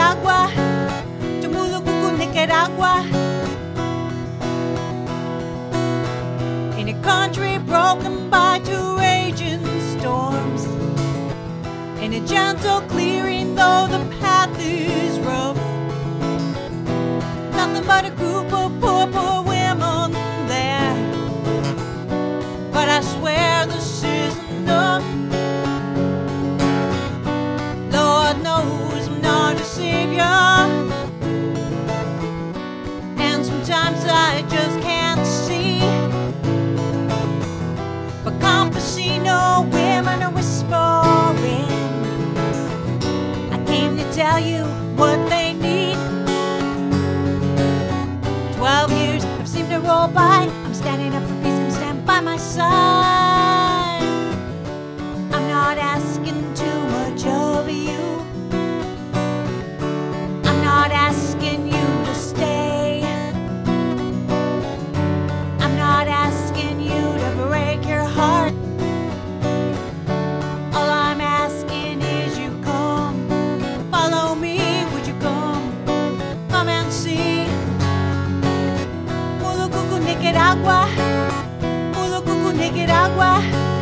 Nicaragua, Chumulucucu, Nicaragua. In a country broken by two raging storms, in a gentle clearing though the path is rough, nothing but a group of poor, poor women there. But I swear this isn't enough. Lord knows I'm not a savior, and sometimes I just can't see. But campesino women are whispering, I came to tell you what they need. 12 years have seemed to roll by. I'm standing up for peace, come stand by my side. I'm not asking too much of you. I'm not asking you to stay. I'm not asking you to break your heart. All I'm asking is you come, follow me, would you come? Come and see. Mulucucu, Nicaragua, Mulucucu, Nicaragua.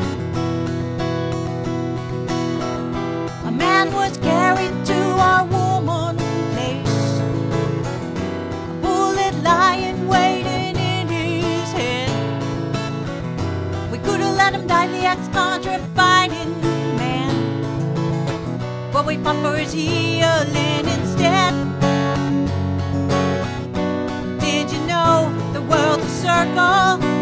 A man was carried to our woman place, a bullet lying waiting in his head. We could have let him die, the ex-Contra fighting man, but we fought for his healing instead. Did you know the world's a circle?